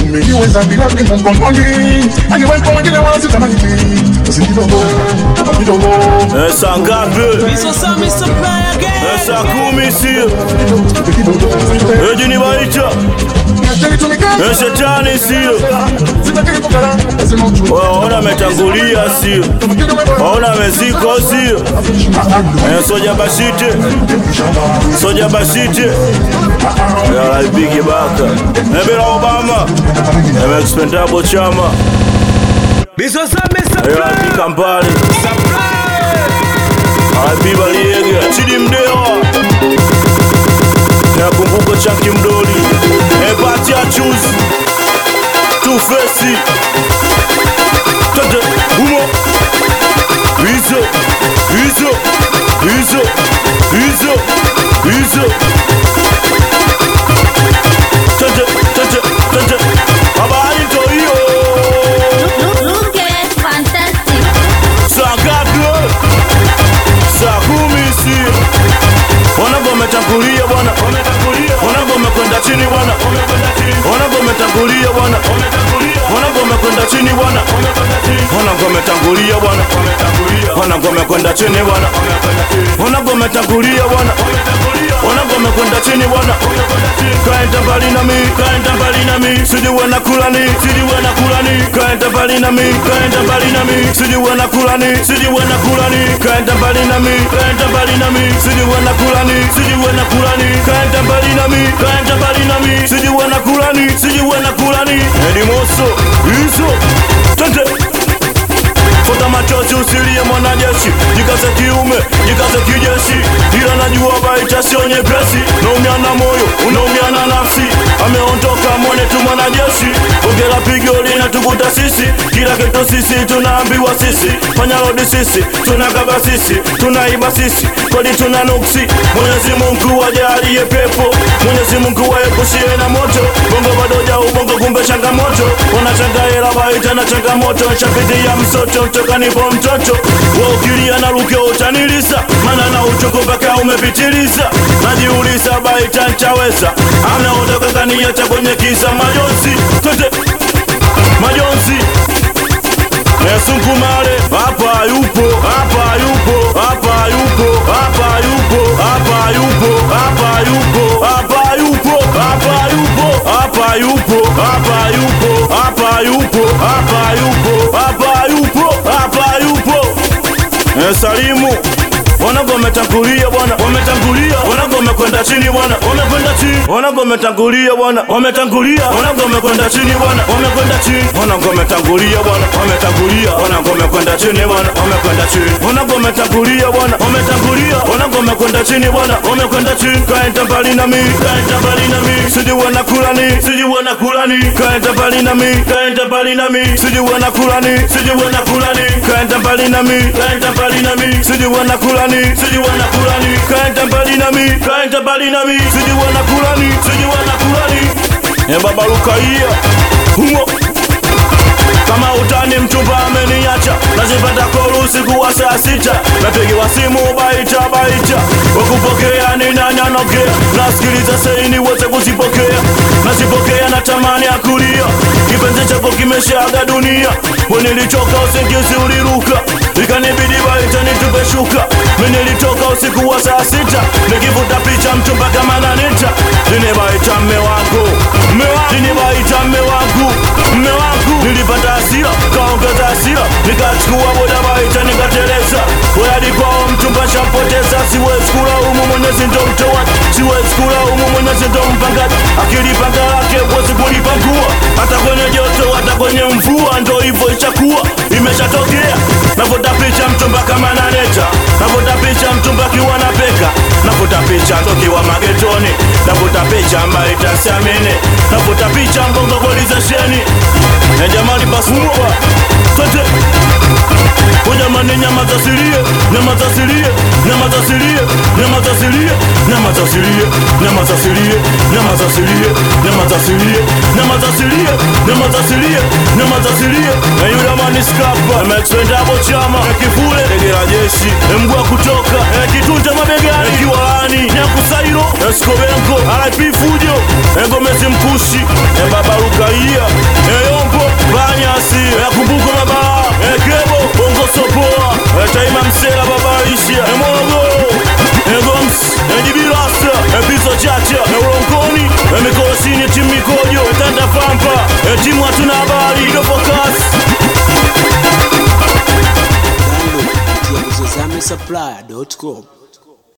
me. You was a big happy from Congo. And you went for again, I want to come again. Listen, you don't go. Sangabe. Mr. Play again. Sakumi si. Ejini Baicha. Shetani si. Ona metangulia si. Ona meziko si. Soja Bashite. Soja Bashite. Ya Bigi Baka. Nebela Obama. Expendable Chama. Bisosa Mr. Play. Ya Kampali. Habiba Liega. Chidi Mdewa. Nakumbuka Chunky Mdoli. Ebati ya Choose. Two Facey. Tete Humo. Wizo. Wizo. Wizo. Wizo. Wizo. Tete. Tete. Tete. Baba into you. Look at fantastic. Sagabu. Sakumi si. Wanagome tangulia bwana. Wanagome kwenda chini bwana. Wanagome tangulia bwana. Wanagome kwenda chini bwana. Wanagome tangulia bwana. Wanagome kwenda chini bwana. Wanagome tangulia bwana. Wanagome kwenda chini bwana. Kaenda mbali na mimi, kaenda mbali na mimi. Sijui nakula ni, sijui nakula ni. Kaenda mbali na mimi, kaenda mbali na mimi. Sijui nakula ni, sijui nakula ni. Kaenda mbali na mimi, kaenda mbali na mimi. Sijui nakula ni, sijui nakula ni. Kaenda mbali na mimi, kaenda mbali na mimi. Sijui nakula ni, sijui nakula ni. Eni moso, hizo. Tante. Futa machozi usilie mwanajeshi. Jikaze kiume, jikaze kijeshi. Ila najua Baita sio nyepesi. Naumia na moyo, unaumia na nafsi. Ameondoka mwone tu mwanajeshi. Ongela pigo linatukuta sisi. Kila kitu sisi tunaambiwa sisi. Fanya lodi sisi, tunakaba sisi. Tunaiba sisi, kodi tunanuksi. Mwenyezi Mungu ajalie pepo. Mwenyezi Mungu aepushie na moto. Bongo bado ja ubongo kumbe changamoto. Wanachanga hela Baita na changamoto. Shapitia msoto toka nipo mtoto. Ukilia na ruke utanilisa. Mana na uchoko mpaka umepitiliza. Najiuliza Baita nchaweza. Ameondoka kaniacha kwenye kisa majonzi. Tote majonzi. Nesunku male. Hapa yupo. Hapa yupo. Hapa yupo. Hapa yupo. Hapa yupo. Hapa yupo. Hapa yupo. Hapa yupo. Hapa yupo. Hapa yupo. Hapa yupo. Hapa yupo. Hapa yupo. Hapa yupo. Salimu. Wanagome tangulia bwana, wametangulia. Wanagome kwenda chini bwana, wamekwenda chini. Wanagome tangulia bwana, wametangulia. Wanagome kwenda chini bwana, wamekwenda chini. Wanagome tangulia bwana, wametangulia. Wanagome kwenda chini bwana, wamekwenda chini. Wanagome tangulia bwana, wametangulia. Wanagome kwenda chini bwana, wamekwenda chini. Kaenda mbali na mimi, kaenda mbali na mimi. Sijui nakula ni, sijui nakula ni. Kaenda mbali na mimi, kaenda mbali na mimi. Sijui nakula ni, sijui nakula ni. Kaenda mbali na mimi, kaenda mbali na mimi. Sijui nakula ni, sijui nakula ni. Kaenda mbali na mimi, kaenda mbali na mimi. Sijui nakula ni, sijui nakula ni. Baba Lukaia Humo. Kama utani mchumba ameniacha. Nazipata koru usiku wa saa 6. Napigiwa simu Baita Baita. Wakupokea ni nani anogea. Nasikiliza saini wote kuzipokea. Nazipokea na tamani ya kulia. Kipenzi chako kimeshaga dunia. Nilichoka usingizi uliruka. Ikanibidi Baita nitupe shuka. Mimi nilitoka usiku wa saa 6. Nikivuta picha mchumba kama nanita. Nini Baita mme wangu. Nini Baita mme wangu. Mme wangu. Nilipata hasira, kaongeza hasira. Nikachukua boda Baita nikateleza. Wadi kwao mchumba shampoteza. Siwezi kula umu Mwenyezi ndo mtoa. Siwezi kula umu Mwenyezi ndo mpangaji. Akili panga lake huwezi kulipangua. Hata kwenye joto, hata kwenye mvua. Ndo hivyo ishakuwa, imeshatokea. Navuta picha mchumba kama naneta. Navuta picha mchumba kiwa na peka. Navuta picha tokiwa magetoni. Navuta picha Baita siamini. Navuta picha mgongo goliza sheni. Jamani basuwa. Tote. Jamani nyama zasilie. Nyama zasilie. Nyama zasilie. Nyama zasilie. Nyama zasilie. Nyama zasilie. Nyama zasilie. Nyama zasilie. Nyama zasilie. Nyama zasilie. Nyama zasilie. Yule mani skapa. Expendable Chama. Kifule. Ndege la jeshi. Mguu kutoka. Kitunja mabegani. Kiwalani. Nyakusairo. Escobenko. RIP Fujo. Ngomezi Mkushi. Baba Lukaia. Arusha na ulongoni mikosini timu mikojo tanda pampa timu hatuna habari ndo focus Download kupitia mzozamesupplier.com.